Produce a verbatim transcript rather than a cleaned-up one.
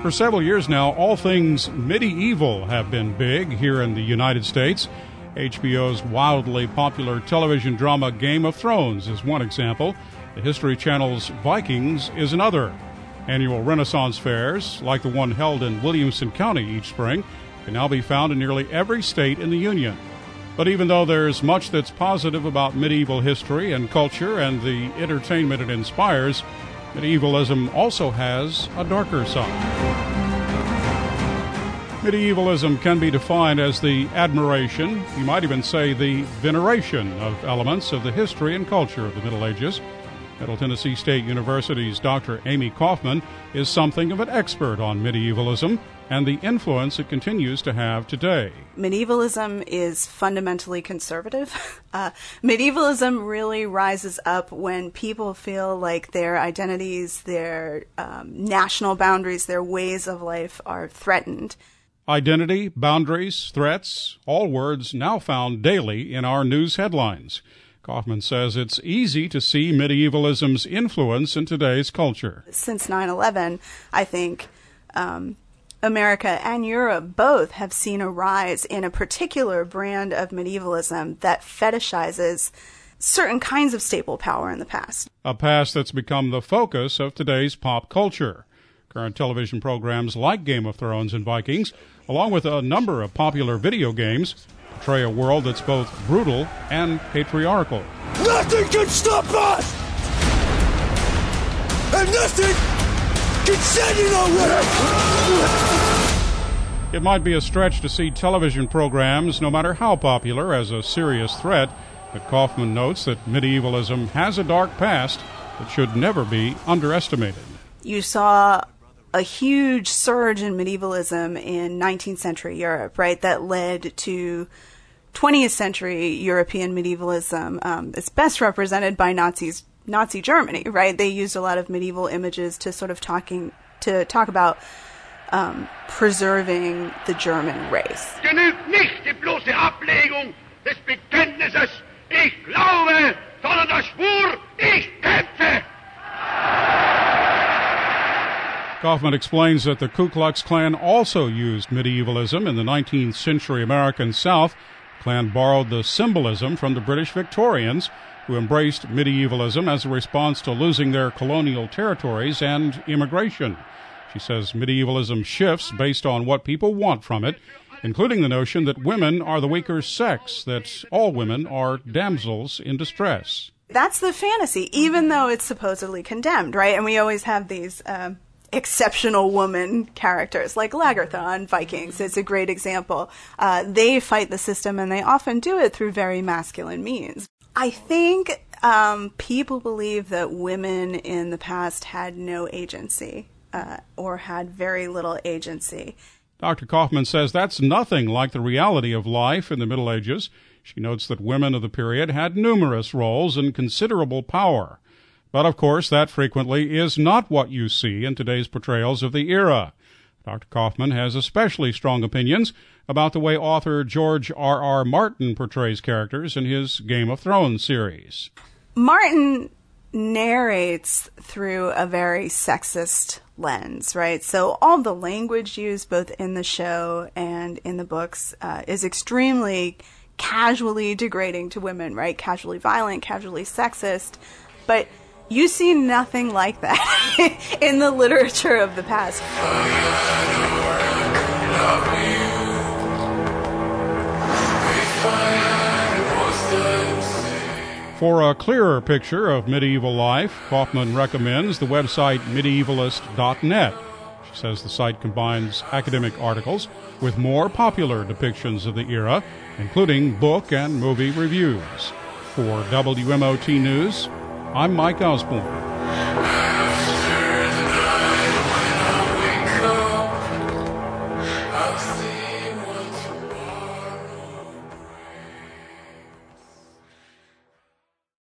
For several years now, all things medieval have been big here in the United States. H B O's wildly popular television drama Game of Thrones is one example. The History Channel's Vikings is another. Annual Renaissance fairs, like the one held in Williamson County each spring, can now be found in nearly every state in the Union. But even though there's much that's positive about medieval history and culture and the entertainment it inspires, medievalism also has a darker side. Medievalism can be defined as the admiration, you might even say the veneration, of elements of the history and culture of the Middle Ages. Middle Tennessee State University's Doctor Amy Kaufman is something of an expert on medievalism and the influence it continues to have today. Medievalism is fundamentally conservative. Uh, medievalism really rises up when people feel like their identities, their um, national boundaries, their ways of life are threatened. Identity, boundaries, threats, all words now found daily in our news headlines. Kaufman says it's easy to see medievalism's influence in today's culture. Since nine eleven, I think um, America and Europe both have seen a rise in a particular brand of medievalism that fetishizes certain kinds of staple power in the past. A past that's become the focus of today's pop culture. Current television programs like Game of Thrones and Vikings, along with a number of popular video games, portray a world that's both brutal and patriarchal. Nothing can stop us! And nothing can send it away! It might be a stretch to see television programs, no matter how popular, as a serious threat, but Kaufman notes that medievalism has a dark past that should never be underestimated. You saw a huge surge in medievalism in nineteenth century Europe, right, that led to twentieth century European medievalism. Um, it's best represented by Nazis, Nazi Germany, right? They used a lot of medieval images to sort of talking to talk about um, preserving the German race. Genügt nicht die bloße Ablegung des Bekenntnisses, ich glaube, sondern der Schwur, ich kämpfe. Kaufman explains that the Ku Klux Klan also used medievalism in the nineteenth century American South. The Klan borrowed the symbolism from the British Victorians, who embraced medievalism as a response to losing their colonial territories and immigration. She says medievalism shifts based on what people want from it, including the notion that women are the weaker sex, that all women are damsels in distress. That's the fantasy, even though it's supposedly condemned, right? And we always have these Um, exceptional woman characters like Lagertha on Vikings. It's a great example. Uh, they fight the system, and they often do it through very masculine means. I think um, people believe that women in the past had no agency uh, or had very little agency. Doctor Kaufman says that's nothing like the reality of life in the Middle Ages. She notes that women of the period had numerous roles and considerable power. But, of course, that frequently is not what you see in today's portrayals of the era. Doctor Kaufman has especially strong opinions about the way author George R R. Martin portrays characters in his Game of Thrones series. Martin narrates through a very sexist lens, right? So all the language used both in the show and in the books uh, is extremely casually degrading to women, right? Casually violent, casually sexist. But you see nothing like that in the literature of the past. For a clearer picture of medieval life, Kaufman recommends the website medievalist dot net. She says the site combines academic articles with more popular depictions of the era, including book and movie reviews. For W M O T News, I'm Mike Osborne.